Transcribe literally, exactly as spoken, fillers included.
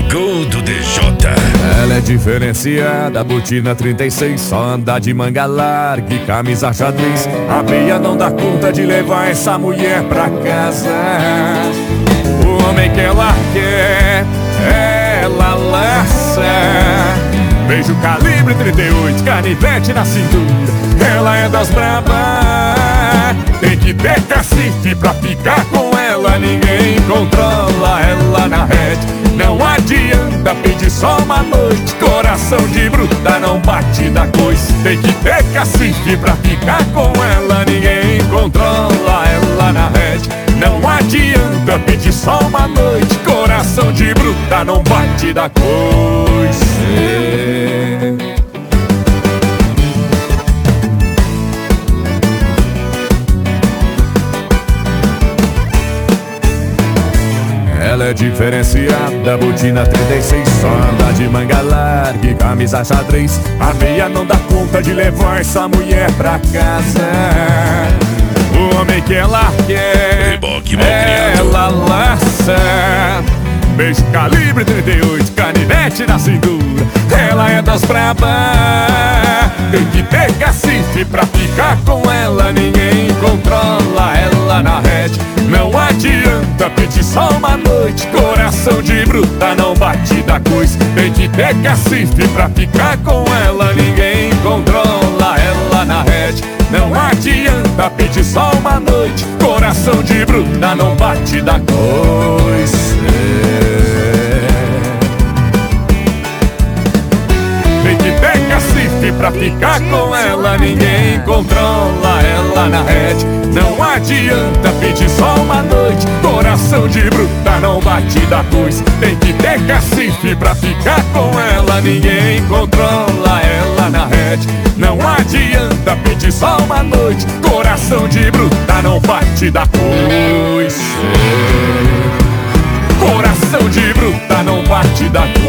Chegou do D J. Ela é diferenciada, botina trinta e seis, só anda de manga larga e camisa xadrez. A meia não dá conta de levar essa mulher pra casa. O homem que ela quer, ela laça. Beijo calibre trinta e oito, canivete na cintura. Ela é das brabas, tem que ter cacife pra ficar com ela. Ninguém controla ela na rede. Não adianta pedir só uma noite, coração de bruta não bate da coisa. Tem que ter cacife pra ficar com ela. Ninguém controla ela na rede. Não adianta pedir só uma noite, coração de bruta não bate da coisa. Ela é diferenciada, botina trinta e seis, só anda de manga larga e camisa xadrez. A meia não dá conta de levar essa mulher pra casa. O homem que ela quer, Reboque malcriado. ela laça. Beijo calibre trinta e oito, canivete na cintura. Ela é das brabas, tem que ter cacife pra ficar com ela. Ninguém controla ela na rede. Não adianta pedir só uma noite, coração de bruta não bate da coisa. Tem que ter cacife pra ficar com ela. Ninguém controla ela na rede. Não adianta pedir só uma noite, coração de bruta não bate da coisa. Tem que ter cacife pra ficar com ela. Ninguém controla ela na rede. Não adianta pedir só uma noite, coração de bruta não bate da coisa. Tem que ter cacife pra ficar com ela. Ninguém controla ela na rede. Não adianta pedir só uma noite, coração de bruta não bate da coisa. Coração de bruta não bate da coisa.